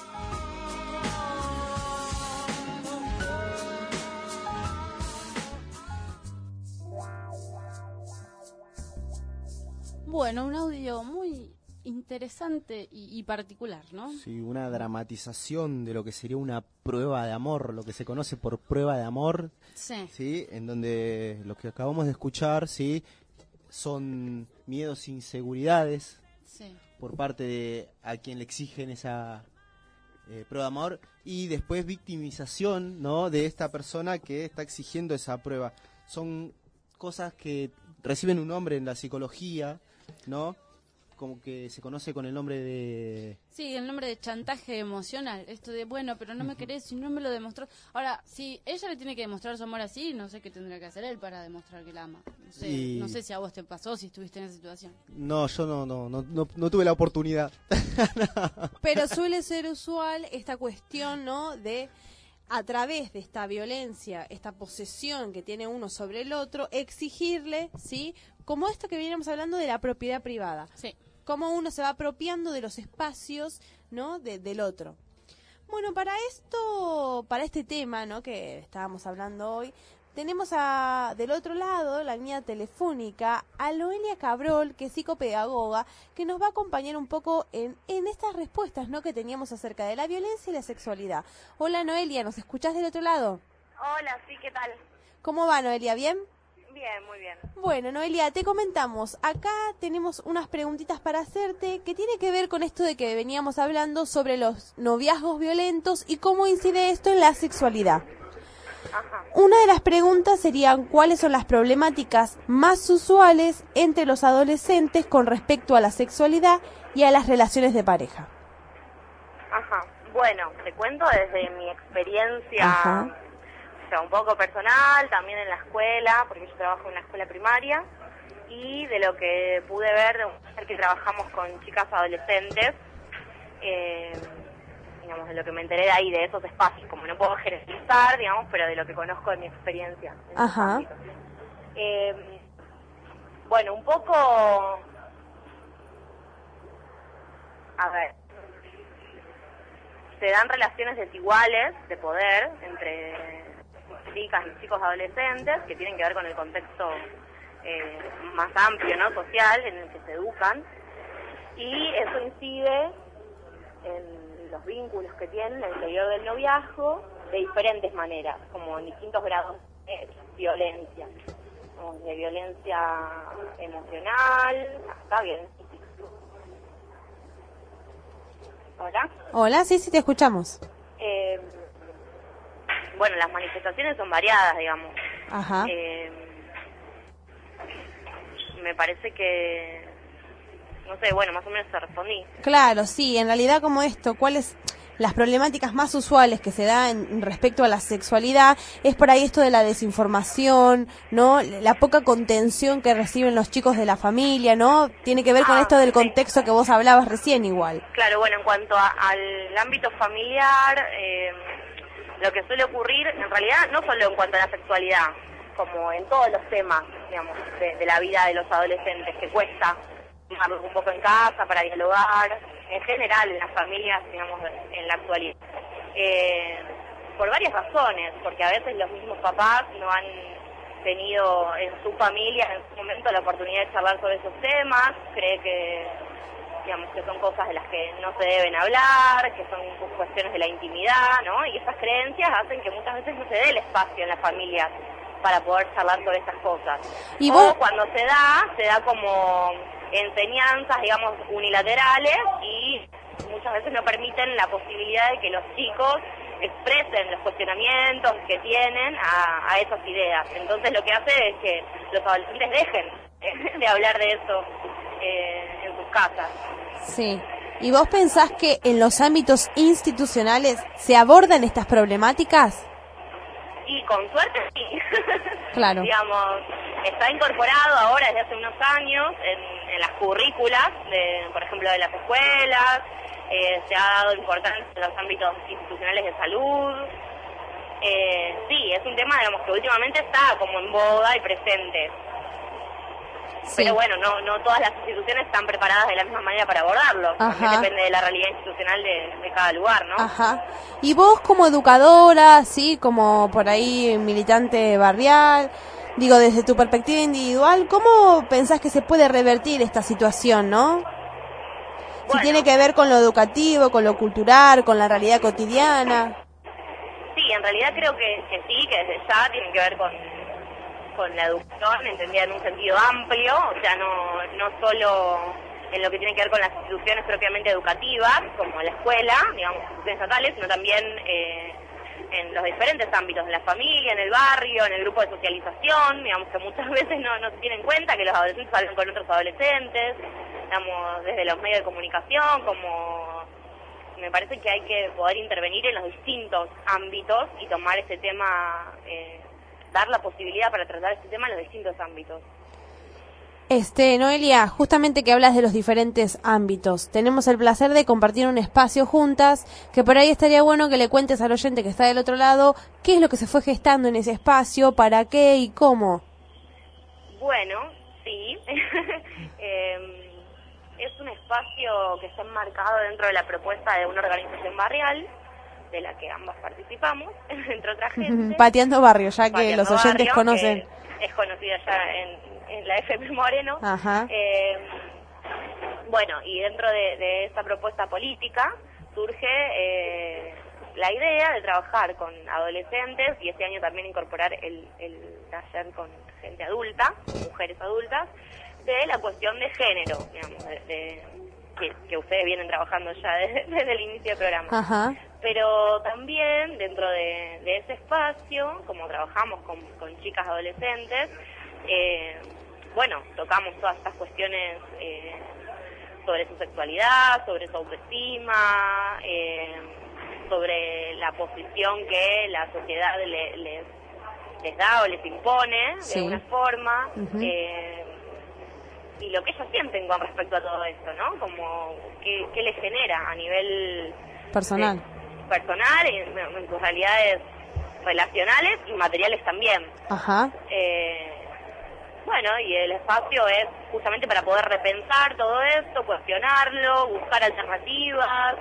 S3: Bueno, un audio muy interesante y particular, ¿no?
S4: Sí, una dramatización de lo que sería una prueba de amor, lo que se conoce por prueba de amor, sí, en donde lo que acabamos de escuchar, sí, son miedos e inseguridades por parte de a quien le exigen esa prueba de amor y después victimización, ¿no?, de esta persona que está exigiendo esa prueba. Son cosas que reciben un nombre en la psicología, ¿no?, como que se conoce con el nombre de...
S3: Sí, el nombre de chantaje emocional. Esto de, bueno, pero no me querés y no me lo demostró. Ahora, si ella le tiene que demostrar su amor así, no sé qué tendría que hacer él para demostrar que la ama. No sé si a vos te pasó, si estuviste en esa situación.
S4: No, yo no tuve la oportunidad.
S2: Pero suele ser usual esta cuestión, ¿no?, de... a través de esta violencia, esta posesión que tiene uno sobre el otro, exigirle, ¿sí?, como esto que veníamos hablando de la propiedad privada.
S3: Sí.
S2: Cómo uno se va apropiando de los espacios, ¿no?, del otro. Bueno, para este tema, ¿no?, que estábamos hablando hoy, tenemos del otro lado, la línea telefónica, a Noelia Cabrol, que es psicopedagoga, que nos va a acompañar un poco en estas respuestas, ¿no?, que teníamos acerca de la violencia y la sexualidad. Hola, Noelia, ¿nos escuchás del otro lado?
S13: Hola, sí, ¿qué tal?
S2: ¿Cómo va, Noelia? ¿Bien?
S13: Bien, muy bien.
S2: Bueno, Noelia, te comentamos, acá tenemos unas preguntitas para hacerte que tiene que ver con esto de que veníamos hablando sobre los noviazgos violentos y cómo incide esto en la sexualidad.
S13: Ajá.
S2: Una de las preguntas serían cuáles son las problemáticas más usuales entre los adolescentes con respecto a la sexualidad y a las relaciones de pareja.
S13: Ajá. Bueno, te cuento desde mi experiencia,
S2: Ajá.
S13: O sea, un poco personal, también en la escuela, porque yo trabajo en una escuela primaria, y de lo que pude ver, que trabajamos con chicas adolescentes, digamos, de lo que me enteré de ahí, de esos espacios, como no puedo generalizar, digamos, pero de lo que conozco de mi experiencia.
S2: Ajá.
S13: Bueno, un poco, a ver, se dan relaciones desiguales de poder entre chicas y chicos adolescentes que tienen que ver con el contexto más amplio, ¿no?, social, en el que se educan, y eso incide en los vínculos que tienen al interior del noviazgo de diferentes maneras, como en distintos grados de violencia, como de violencia emocional hasta violencia física. ¿Hola?
S2: Hola, sí, te escuchamos.
S13: Bueno, las manifestaciones son variadas, digamos.
S2: Ajá.
S13: me parece que, no sé, bueno, más o menos te respondí.
S2: Claro, sí, en realidad como esto, ¿cuáles las problemáticas más usuales que se dan respecto a la sexualidad? Es por ahí esto de la desinformación, ¿no? La poca contención que reciben los chicos de la familia, ¿no? Tiene que ver con esto del contexto que vos hablabas recién igual.
S13: Claro, bueno, en cuanto al ámbito familiar, lo que suele ocurrir, en realidad, no solo en cuanto a la sexualidad, como en todos los temas, digamos, de la vida de los adolescentes, que cuesta tomarlos un poco en casa para dialogar, en general en las familias, digamos, en la actualidad. Por varias razones, porque a veces los mismos papás no han tenido en su familia en su momento la oportunidad de charlar sobre esos temas, cree que, digamos, que son cosas de las que no se deben hablar, que son cuestiones de la intimidad, ¿no? Y esas creencias hacen que muchas veces no se dé el espacio en las familias para poder charlar sobre estas cosas.
S2: ¿Y
S13: o cuando se da como enseñanzas, digamos, unilaterales y muchas veces no permiten la posibilidad de que los chicos expresen los cuestionamientos que tienen a esas ideas. Entonces lo que hace es que los adolescentes dejen de hablar de eso en sus casas.
S2: Sí. ¿Y vos pensás que en los ámbitos institucionales se abordan estas problemáticas?
S13: Y con suerte sí.
S2: Claro.
S13: Digamos, está incorporado ahora desde hace unos años en las currículas, por ejemplo, de las escuelas, se ha dado importancia en los ámbitos institucionales de salud. Sí, es un tema, digamos, que últimamente está como en boga y presente. Sí. Pero bueno, no todas las instituciones están preparadas de la misma manera para abordarlo. También depende de la realidad institucional de cada lugar, ¿no?
S2: Ajá. Y vos como educadora, sí, como por ahí militante barrial, digo, desde tu perspectiva individual, ¿cómo pensás que se puede revertir esta situación, no? Si tiene que ver con lo educativo, con lo cultural, con la realidad cotidiana.
S13: Sí, en realidad creo que sí, que desde ya tiene que ver con la educación, entendida en un sentido amplio, o sea, no solo en lo que tiene que ver con las instituciones propiamente educativas, como la escuela, digamos, instituciones estatales, sino también en los diferentes ámbitos, en la familia, en el barrio, en el grupo de socialización, digamos, que muchas veces no se tiene en cuenta que los adolescentes hablan con otros adolescentes, digamos, desde los medios de comunicación, como me parece que hay que poder intervenir en los distintos ámbitos y tomar este tema, dar la posibilidad para tratar este tema en los distintos ámbitos.
S2: Noelia, justamente que hablas de los diferentes ámbitos, tenemos el placer de compartir un espacio juntas, que por ahí estaría bueno que le cuentes al oyente que está del otro lado qué es lo que se fue gestando en ese espacio, para qué y cómo.
S13: Bueno, sí, es un espacio que está enmarcado dentro de la propuesta de una organización barrial, de la que ambas participamos, entre otra gente.
S2: Pateando Barrio, ya que
S13: Pateando
S2: los oyentes
S13: Barrio,
S2: conocen.
S13: Es conocida ya en la FM Moreno.
S2: Ajá.
S13: Bueno, y dentro de esta propuesta política surge la idea de trabajar con adolescentes y este año también incorporar el taller con gente adulta, mujeres adultas, de la cuestión de género, digamos, que ustedes vienen trabajando ya desde el inicio del programa.
S2: Ajá.
S13: Pero también dentro de ese espacio, como trabajamos con chicas adolescentes, bueno, tocamos todas estas cuestiones sobre su sexualidad, sobre su autoestima, sobre la posición que la sociedad les da o les impone de alguna forma. Y lo que ellos sienten con respecto a todo esto, ¿no? Como qué les genera a nivel
S2: personal
S13: y en sus realidades relacionales y materiales también.
S2: Ajá.
S13: Bueno, y el espacio es justamente para poder repensar todo esto, cuestionarlo, buscar alternativas,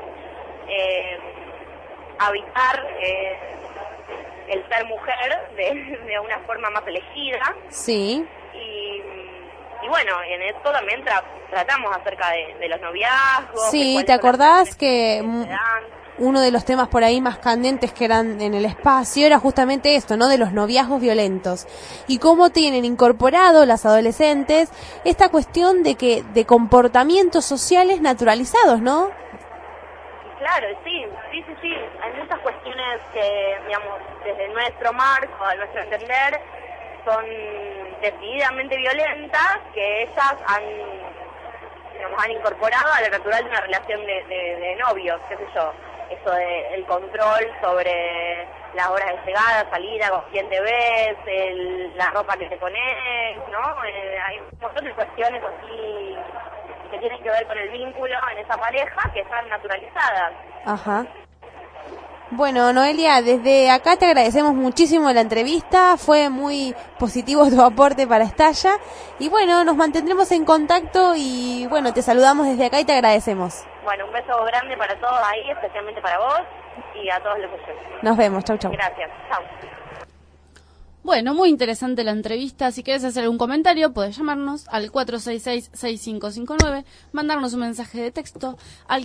S13: habitar el ser mujer de una forma más elegida.
S2: Sí.
S13: Y bueno, en esto también tratamos acerca de los noviazgos.
S2: Sí, ¿te acordás que uno de los temas por ahí más candentes que eran en el espacio era justamente esto, ¿no? De los noviazgos violentos. Y cómo tienen incorporado las adolescentes esta cuestión de comportamientos sociales naturalizados, ¿no?
S13: Claro, sí. Hay muchas cuestiones que, digamos, desde nuestro marco, a nuestro entender, son decididamente violentas, que ellas han incorporado a lo natural de una relación de novios, qué sé yo. Eso de el control sobre las horas de llegada, salida, con quién te ves, la ropa que te pones, ¿no? Hay un montón de cuestiones así que tienen que ver con el vínculo en esa pareja que están naturalizadas.
S2: Ajá. Bueno, Noelia, desde acá te agradecemos muchísimo la entrevista, fue muy positivo tu aporte para Estalla, y bueno, nos mantendremos en contacto y bueno, te saludamos desde acá y te agradecemos.
S13: Bueno, un beso grande para todos ahí, especialmente para vos y a todos los oyentes.
S2: Nos vemos, chau chau.
S13: Gracias, chau.
S3: Bueno, muy interesante la entrevista. Si quieres hacer algún comentario, puedes llamarnos al 466-6559, mandarnos un mensaje de texto al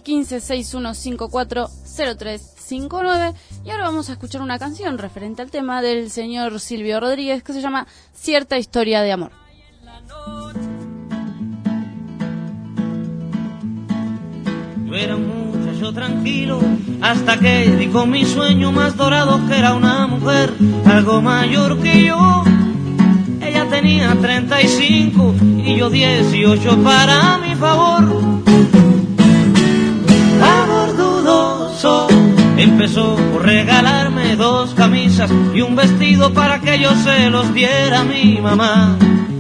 S3: 1561540359. Y ahora vamos a escuchar una canción referente al tema del señor Silvio Rodríguez que se llama Cierta Historia de Amor.
S9: Yo era un muchacho tranquilo hasta que di con mi sueño más dorado, que era una mujer algo mayor que yo. Ella tenía 35 y yo 18 para mi favor. Amor dudoso empezó por regalarme 2 camisas y un vestido para que yo se los diera a mi mamá.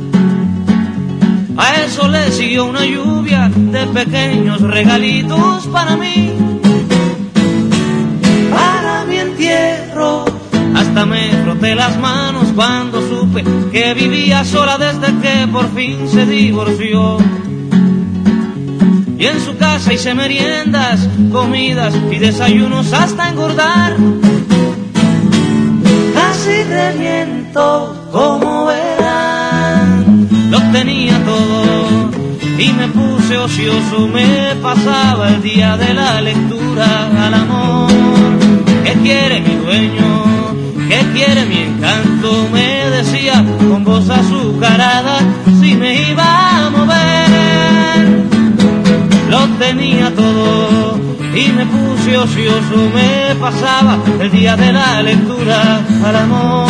S9: A eso le siguió una lluvia de pequeños regalitos para mí. Para mi entierro hasta me froté las manos cuando supe que vivía sola desde que por fin se divorció. Y en su casa hice meriendas, comidas y desayunos hasta engordar. Casi reviento como verán. Lo tenía todo y me puse ocioso, me pasaba el día de la lectura al amor. ¿Qué quiere mi dueño? ¿Qué quiere mi encanto? Me decía con voz azucarada si me iba a mover. Lo tenía todo y me puse ocioso, me pasaba el día de la lectura al amor.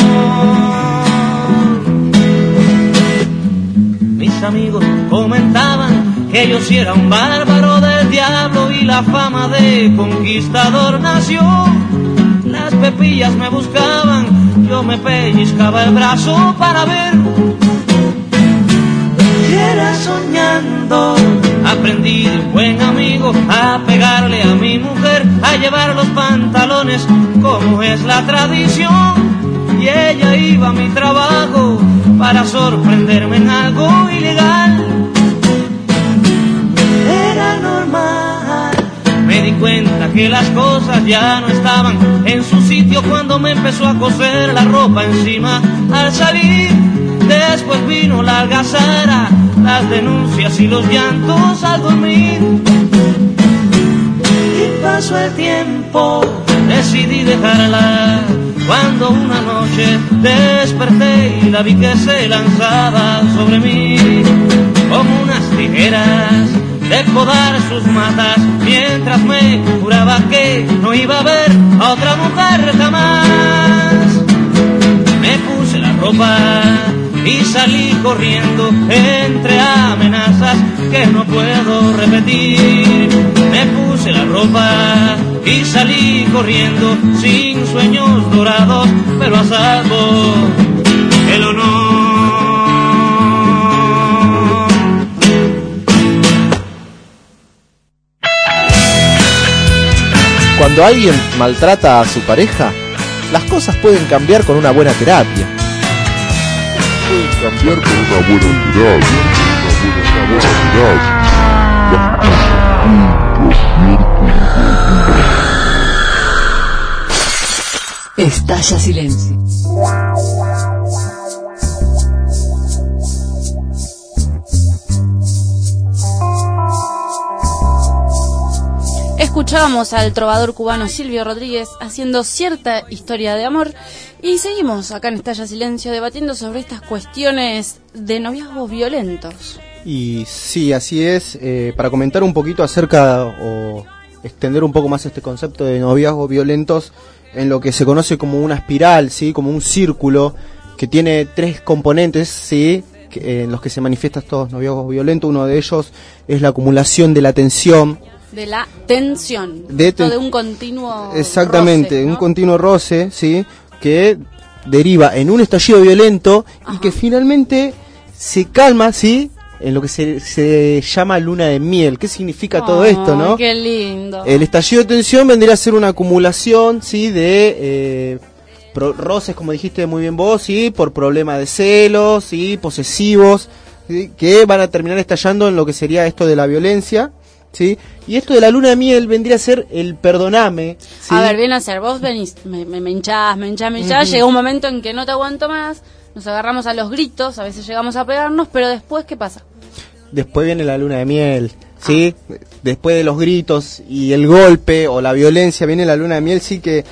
S9: Mis amigos comentaban que yo sí era un bárbaro del diablo y la fama de conquistador nació. Las pepillas me buscaban, yo me pellizcaba el brazo para ver. Y era soñando, aprendí de un buen amigo a pegarle a mi mujer, a llevar los pantalones como es la tradición. Y ella iba a mi trabajo para sorprenderme en algo ilegal. Era normal, me di cuenta que las cosas ya no estaban en su sitio cuando me empezó a coser la ropa encima al salir. Después vino la algazara, las denuncias y los llantos al dormir. Y pasó el tiempo, decidí dejarla. Cuando una noche desperté y la vi que se lanzaba sobre mí como unas tijeras de podar sus matas, mientras me juraba que no iba a ver a otra mujer jamás. Me puse la ropa y salí corriendo entre amenazas que no puedo repetir. Me puse la ropa y salí corriendo sin sueños dorados, pero a salvo el honor.
S14: Cuando alguien maltrata a su pareja, las cosas pueden cambiar con una buena terapia.
S25: Pueden cambiar con una buena terapia.
S5: Estalla silencio.
S3: Escuchábamos al trovador cubano Silvio Rodríguez haciendo Cierta Historia de Amor y seguimos acá en Estalla Silencio debatiendo sobre estas cuestiones de noviazgos violentos.
S4: Y sí, así es. Para comentar un poquito acerca o extender un poco más este concepto de noviazgos violentos en lo que se conoce como una espiral, ¿sí? Como un círculo que tiene 3 componentes, ¿sí? En los que se manifiestan estos noviazgos violentos. Uno de ellos es la acumulación de la tensión.
S3: De la tensión. De un continuo
S4: exactamente,
S3: roce, ¿no?
S4: Un continuo roce, ¿sí? Que deriva en un estallido violento. Ajá. Y que finalmente se calma, ¿sí? En lo que se llama luna de miel. ¿Qué significa todo esto, no?
S3: Qué lindo.
S4: El estallido de tensión vendría a ser una acumulación, ¿sí? De roces, como dijiste muy bien vos, ¿sí? Por problemas de celos, ¿sí? Posesivos, ¿sí? Que van a terminar estallando en lo que sería esto de la violencia, ¿sí? Y esto de la luna de miel vendría a ser el perdoname, ¿sí?
S3: A ver, viene a ser, vos venís, me hinchás, llega un momento en que no te aguanto más, nos agarramos a los gritos, a veces llegamos a pegarnos, pero después, ¿qué pasa?
S4: Después viene la luna de miel, ¿sí? Después de los gritos y el golpe o la violencia, viene la luna de miel, sí, que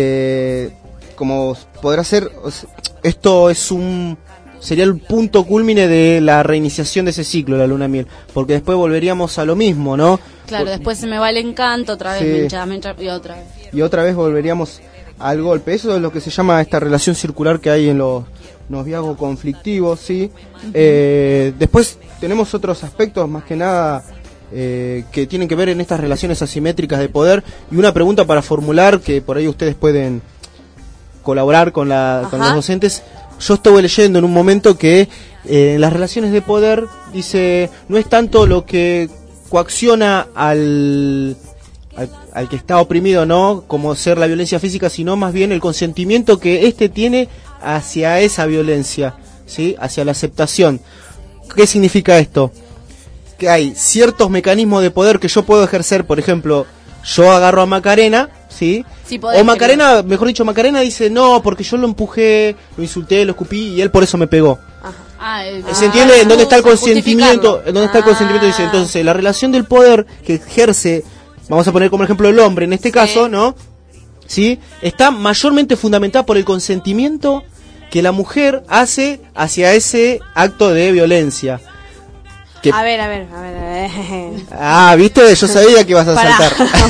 S4: como podrá ser, esto es sería el punto cúlmine de la reiniciación de ese ciclo, la luna de miel, porque después volveríamos a lo mismo, ¿no?
S3: Claro, después se me va el encanto, otra vez sí. me hinchás y otra vez.
S4: Y otra vez volveríamos al golpe. Eso es lo que se llama esta relación circular que hay en los noviazgos conflictivos, ¿sí? Después tenemos otros aspectos, más que nada, que tienen que ver en estas relaciones asimétricas de poder. Y una pregunta para formular, que por ahí ustedes pueden colaborar con los docentes. Yo estuve leyendo en un momento que en las relaciones de poder, dice, no es tanto lo que coacciona al que está oprimido, ¿no? Como ser la violencia física, sino más bien el consentimiento que éste tiene hacia esa violencia, ¿sí? Hacia la aceptación. ¿Qué significa esto? Que hay ciertos mecanismos de poder que yo puedo ejercer, por ejemplo, yo agarro a Macarena, ¿sí?
S3: Sí, podés,
S4: o Macarena, mejor dicho, Macarena dice, no, porque yo lo empujé, lo insulté, lo escupí y él por eso me pegó. ¿Se entiende? ¿En dónde está el consentimiento? ¿En dónde está el consentimiento? Dice, entonces, la relación del poder que ejerce, vamos a poner como ejemplo el hombre en este caso, ¿no? ¿Sí? Está mayormente fundamentada por el consentimiento que la mujer hace hacia ese acto de violencia.
S2: A ver.
S4: ¿Viste? Yo sabía que ibas a saltar.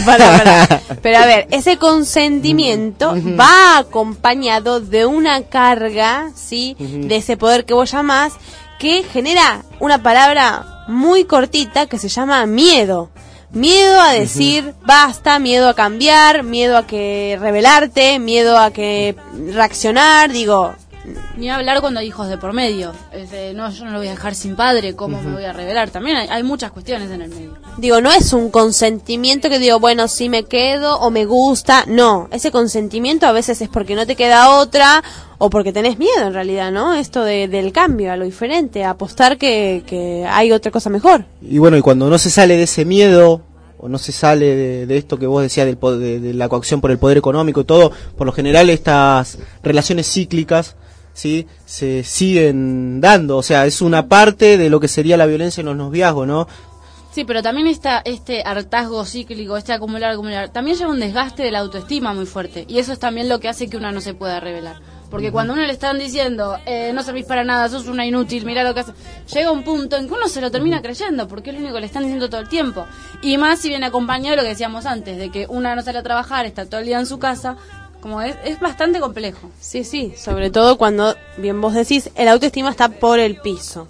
S2: Pará. Pero a ver, ese consentimiento va acompañado de una carga, ¿sí? De ese poder que vos llamás, que genera una palabra muy cortita que se llama miedo. Miedo a decir basta, miedo a cambiar, miedo a que rebelarte, miedo a que reaccionar, digo...
S3: Ni hablar cuando hay hijos de por medio. No, yo no lo voy a dejar sin padre, ¿cómo me voy a rebelar? También hay muchas cuestiones en el medio.
S2: Digo, no es un consentimiento que digo, bueno, sí me quedo o me gusta. No, ese consentimiento a veces es porque no te queda otra o porque tenés miedo en realidad, ¿no? Esto del cambio, a lo diferente, a apostar que hay otra cosa mejor.
S4: Y bueno, y cuando no se sale de ese miedo... o no se sale de esto que vos decías de la coacción por el poder económico y todo, por lo general estas relaciones cíclicas, ¿sí? Se siguen dando, o sea, es una parte de lo que sería la violencia en los noviazgos, ¿no?
S3: Sí, pero también este hartazgo cíclico, acumular, también lleva un desgaste de la autoestima muy fuerte, y eso es también lo que hace que una no se pueda rebelar. Porque cuando a uno le están diciendo, no servís para nada, sos una inútil, mirá lo que haces, llega un punto en que uno se lo termina creyendo, porque es lo único que le están diciendo todo el tiempo. Y más si viene acompañado de lo que decíamos antes, de que una no sale a trabajar, está todo el día en su casa, como es bastante complejo.
S2: Sí, sobre todo cuando, bien vos decís, el autoestima está por el piso.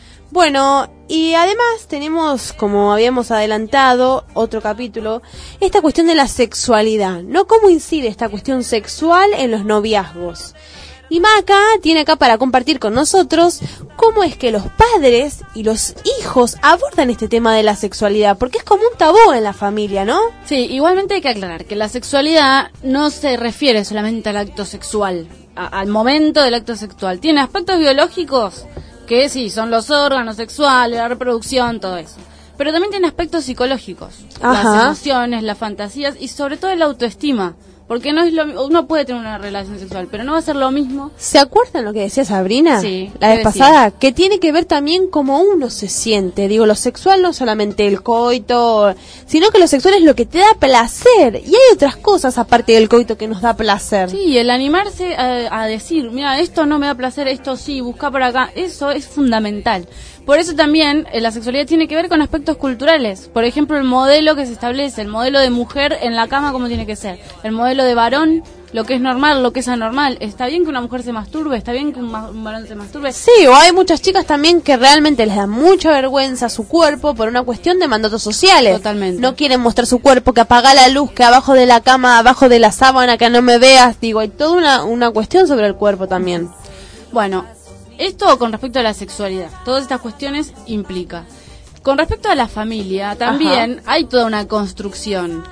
S2: Bueno, y además tenemos, como habíamos adelantado, otro capítulo, esta cuestión de la sexualidad, ¿no? ¿Cómo incide esta cuestión sexual en los noviazgos? Y Maca tiene acá para compartir con nosotros cómo es que los padres y los hijos abordan este tema de la sexualidad, porque es como un tabú en la familia, ¿no?
S3: Sí, igualmente hay que aclarar que la sexualidad no se refiere solamente al acto sexual, al momento del acto sexual. Tiene aspectos biológicos que sí, son los órganos sexuales, la reproducción, todo eso. Pero también tiene aspectos psicológicos, las emociones, las fantasías y sobre todo la autoestima. Porque no es uno puede tener una relación sexual, pero no va a ser lo mismo.
S2: ¿Se acuerdan lo que decía Sabrina?
S3: Sí.
S2: La vez pasada, que tiene que ver también cómo uno se siente. Digo, lo sexual no solamente el coito, sino que lo sexual es lo que te da placer. Y hay otras cosas aparte del coito que nos da placer.
S3: Sí, el animarse a decir, mira, esto no me da placer, esto sí, busca por acá, eso es fundamental. Por eso también la sexualidad tiene que ver con aspectos culturales. Por ejemplo, el modelo que se establece, el modelo de mujer en la cama como tiene que ser, el modelo de varón lo que es normal, lo que es anormal. ¿Está bien que una mujer se masturbe? ¿Está bien que un varón se masturbe?
S2: Sí, o hay muchas chicas también que realmente les da mucha vergüenza su cuerpo por una cuestión de mandatos sociales.
S3: Totalmente.
S2: No quieren mostrar su cuerpo, que apaga la luz, que abajo de la cama, abajo de la sábana, que no me veas. Digo, hay toda una cuestión sobre el cuerpo también.
S3: Bueno, esto con respecto a la sexualidad. Todas estas cuestiones implica. Con respecto a la familia, también hay toda una construcción.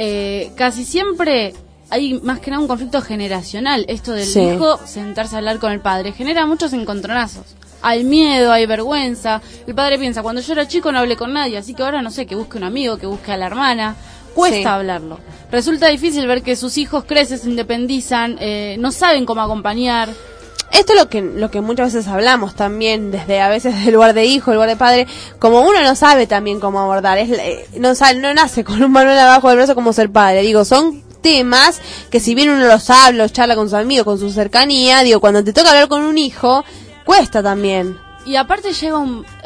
S3: Casi siempre hay más que nada un conflicto generacional. Esto del hijo sentarse a hablar con el padre genera muchos encontronazos. Hay miedo, hay vergüenza. El padre piensa, cuando yo era chico no hablé con nadie, así que ahora no sé, que busque un amigo, que busque a la hermana. Cuesta hablarlo. Resulta difícil ver que sus hijos crecen, se independizan, no saben cómo acompañar.
S2: Esto es lo que muchas veces hablamos también, desde a veces del lugar de hijo, el lugar de padre, como uno no sabe también cómo abordar, no nace con un manual abajo del brazo como ser padre, digo, son temas que si bien uno los habla, los charla con sus amigos, con su cercanía, digo, cuando te toca hablar con un hijo, cuesta también.
S3: Y aparte llega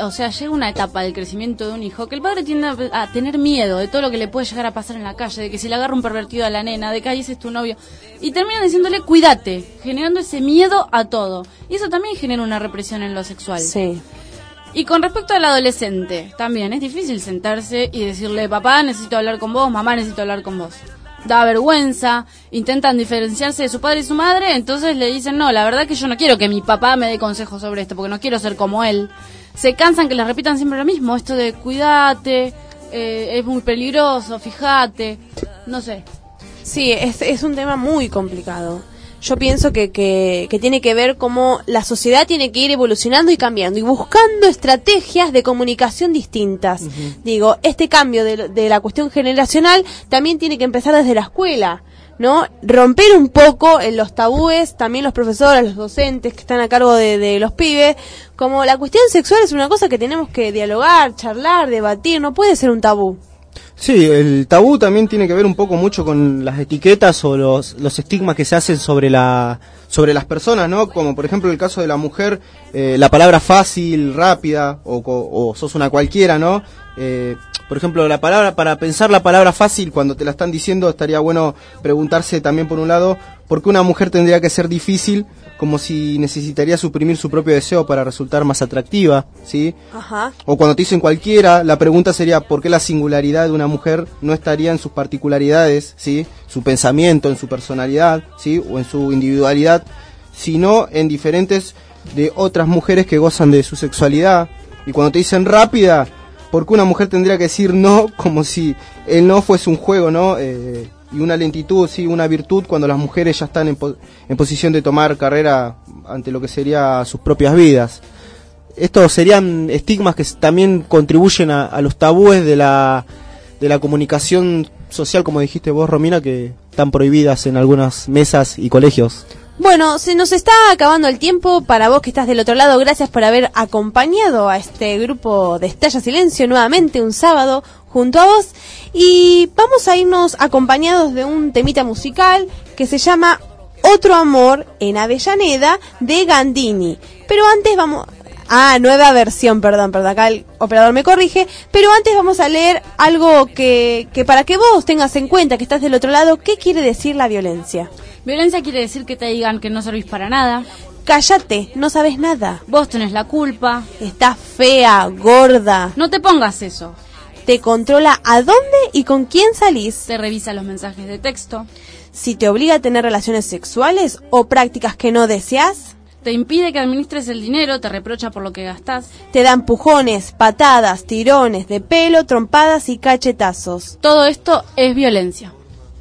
S3: una etapa del crecimiento de un hijo que el padre tiende a tener miedo de todo lo que le puede llegar a pasar en la calle, de que si le agarra un pervertido a la nena, de que ahí ese es tu novio, y termina diciéndole cuídate, generando ese miedo a todo. Y eso también genera una represión en lo sexual.
S2: Sí.
S3: Y con respecto al adolescente, también es difícil sentarse y decirle, papá, necesito hablar con vos, mamá, necesito hablar con vos. Da vergüenza, intentan diferenciarse de su padre y su madre, entonces le dicen, no, la verdad que yo no quiero que mi papá me dé consejos sobre esto, porque no quiero ser como él. Se cansan que les repitan siempre lo mismo, esto de cuídate, es muy peligroso, fíjate, no sé.
S2: Sí, es un tema muy complicado. Yo pienso que tiene que ver cómo la sociedad tiene que ir evolucionando y cambiando y buscando estrategias de comunicación distintas. Digo, este cambio de la cuestión generacional también tiene que empezar desde la escuela, ¿no? Romper un poco los tabúes, también los profesores, los docentes que están a cargo de los pibes, como la cuestión sexual es una cosa que tenemos que dialogar, charlar, debatir, no puede ser un tabú.
S4: Sí, el tabú también tiene que ver un poco mucho con las etiquetas o los estigmas que se hacen sobre las personas, ¿no? Como por ejemplo el caso de la mujer, la palabra fácil, rápida o sos una cualquiera, ¿no? Por ejemplo, para pensar la palabra fácil cuando te la están diciendo estaría bueno preguntarse también por un lado por qué una mujer tendría que ser difícil, como si necesitaría suprimir su propio deseo para resultar más atractiva, ¿sí?
S2: Ajá.
S4: O cuando te dicen cualquiera, la pregunta sería ¿por qué la singularidad de una mujer no estaría en sus particularidades, ¿sí? Su pensamiento, en su personalidad, ¿sí? O en su individualidad, sino en diferentes de otras mujeres que gozan de su sexualidad. Y cuando te dicen rápida, ¿por qué una mujer tendría que decir no como si el no fuese un juego, ¿no? Y una lentitud, sí, una virtud cuando las mujeres ya están en posición de tomar carrera ante lo que sería sus propias vidas. Estos serían estigmas que también contribuyen a los tabúes de la comunicación social, como dijiste vos, Romina, que están prohibidas en algunas mesas y colegios.
S2: Bueno, se nos está acabando el tiempo. Para vos que estás del otro lado, gracias por haber acompañado a este grupo de Estalla Silencio nuevamente un sábado junto a vos. Y vamos a irnos acompañados de un temita musical que se llama Otro Amor en Avellaneda de Gandini. Pero antes vamos... nueva versión, perdón, acá el operador me corrige. Pero antes vamos a leer algo que para que vos tengas en cuenta que estás del otro lado, ¿qué quiere decir la violencia?
S3: Violencia quiere decir que te digan que no servís para nada.
S2: Cállate, no sabes nada.
S3: Vos tenés la culpa.
S2: Estás fea, gorda.
S3: No te pongas eso.
S2: Te controla a dónde y con quién salís.
S3: Te revisa los mensajes de texto.
S2: Si te obliga a tener relaciones sexuales o prácticas que no deseas.
S3: Te impide que administres el dinero, te reprocha por lo que gastás.
S2: Te da empujones, patadas, tirones de pelo, trompadas y cachetazos.
S3: Todo esto es violencia.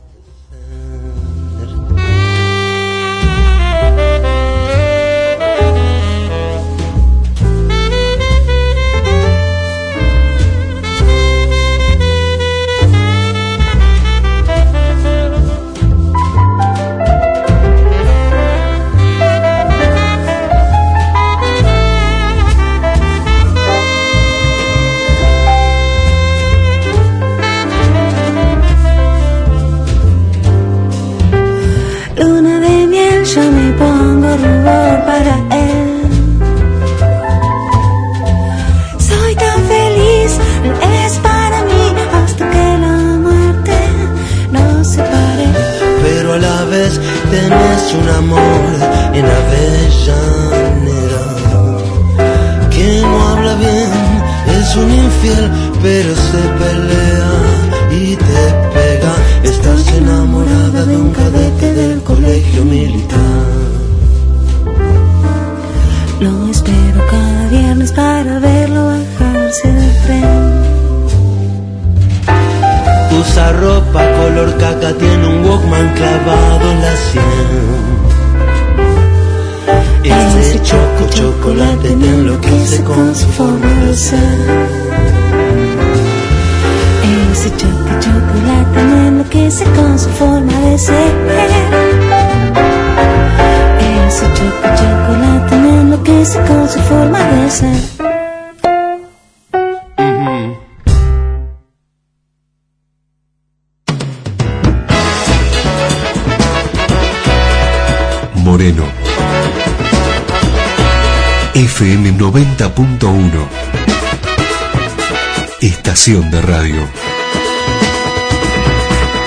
S8: Yo me pongo rubor para él. Soy tan feliz, es para mí hasta que la muerte nos separe.
S11: Pero a la
S1: vez tenés un amor en Avellaneda. Quien no habla bien es un infiel, pero se pelea y te pega. Estás enamorada de un cadete del colegio militar.
S8: Lo espero cada viernes para verlo bajarse del tren.
S1: Usa ropa color caca, tiene un Walkman clavado en la sien. Ese chocolate te enloquece con su forma de ser.
S8: Ese chocolate me enloquece con su forma de ser. Ese chocolate me enloquece con su forma de ser.
S15: Moreno. FM 90.1. Estación de radio.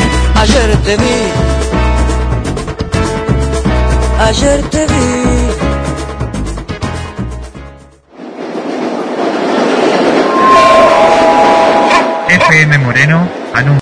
S8: Ayer te vi,